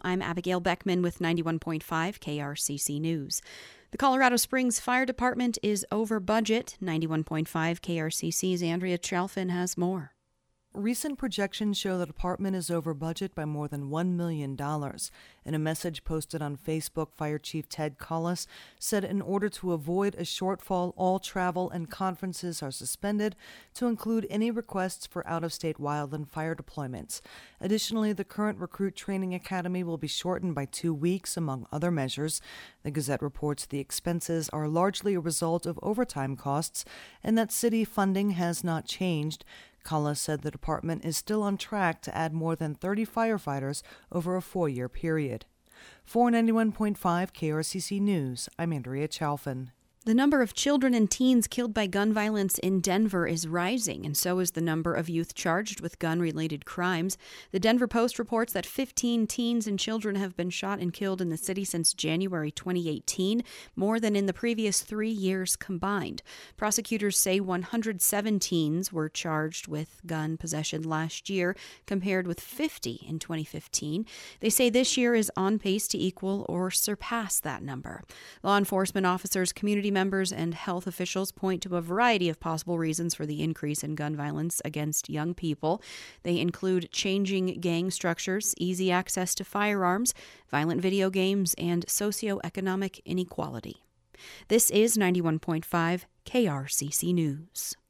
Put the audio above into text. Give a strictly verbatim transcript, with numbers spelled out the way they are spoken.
I'm Abigail Beckman with ninety-one point five K R C C News. The Colorado Springs Fire Department is over budget. ninety-one point five K R C C's Andrea Chalfin has more. Recent projections show the department is over budget by more than one million dollars. In a message posted on Facebook, Fire Chief Ted Collis said in order to avoid a shortfall, all travel and conferences are suspended to include any requests for out-of-state wildland fire deployments. Additionally, the current Recruit Training Academy will be shortened by two weeks, among other measures. The Gazette reports the expenses are largely a result of overtime costs and that city funding has not changed. Collis said the department is still on track to add more than thirty firefighters over a four-year period. For ninety-one point five K R C C News, I'm Andrea Chalfin. The number of children and teens killed by gun violence in Denver is rising, and so is the number of youth charged with gun-related crimes. The Denver Post reports that fifteen teens and children have been shot and killed in the city since January twenty eighteen, more than in the previous three years combined. Prosecutors say one hundred seven teens were charged with gun possession last year, compared with fifty in twenty fifteen. They say this year is on pace to equal or surpass that number. Law enforcement officers, community members, and health officials point to a variety of possible reasons for the increase in gun violence against young people. They include changing gang structures, easy access to firearms, violent video games, and socioeconomic inequality. This is ninety-one point five K R C C News.